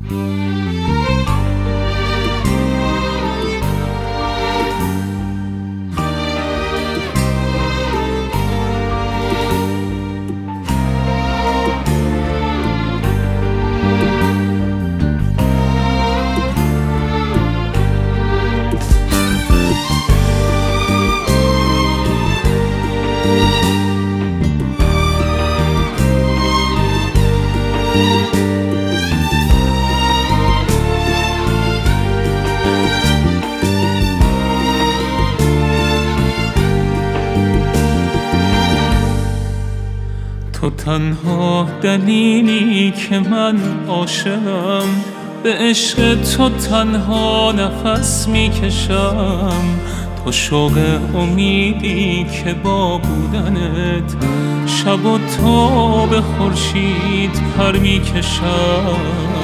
تو تنها دلیلی که من عاشقم، به عشق تو تنها نفس میکشم. تو شوق امیدی که با بودنت شب و تا به خورشید پر میکشم.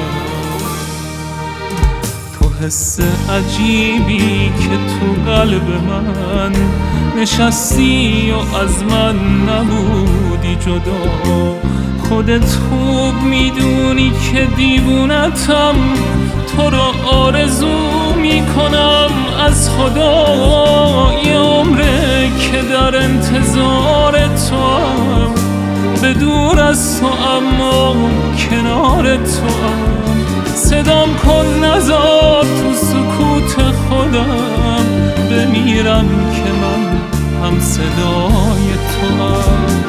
تو حس عجیبی که تو قلب من نشستی و از من نبودی جدا. خودت خوب میدونی که دیوونتم، تو رو آرزو میکنم از خدا. یه عمره که در انتظار تو هم، به دور از تو اما کنار تو هم. صدام کن نذار تو سکوت خودم بمیرم که من هم صدای تو هم.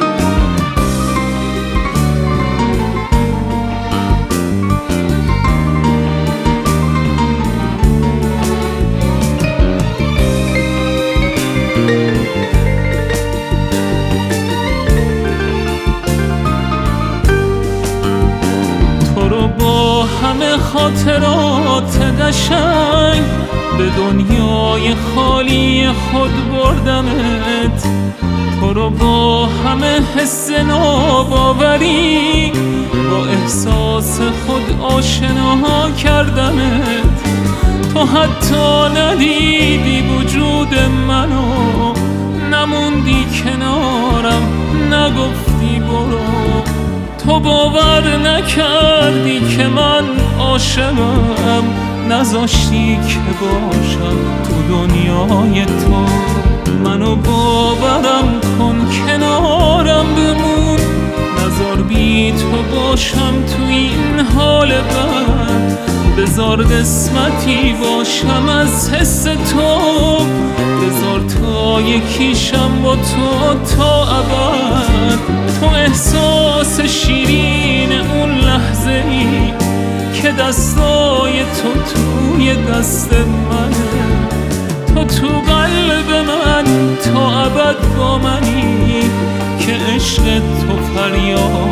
تو رو با همه خاطرات قشنگ به دنیای خالی خود بردمت. تو رو با همه حس ناباوری با احساس خود آشنا کردمت. تو حتی ندیدی وجود منو، نموندی کنارم نگفتی برو. تو باور نکردی که من عاشقم، نذاشتی که باشم تو دنیای تو. منو باورم کن کنارم بمون، نذار بی تو باشم تو این حال بد. بذار قسمتی باشم از حس تو، بذار تا یکیشم با تو تا ابد. تو احساس شیرین اون لحظه ای که دستای تو توی دست منه. تو تو قلب من تا ابد با منی، که عشق تو فریاد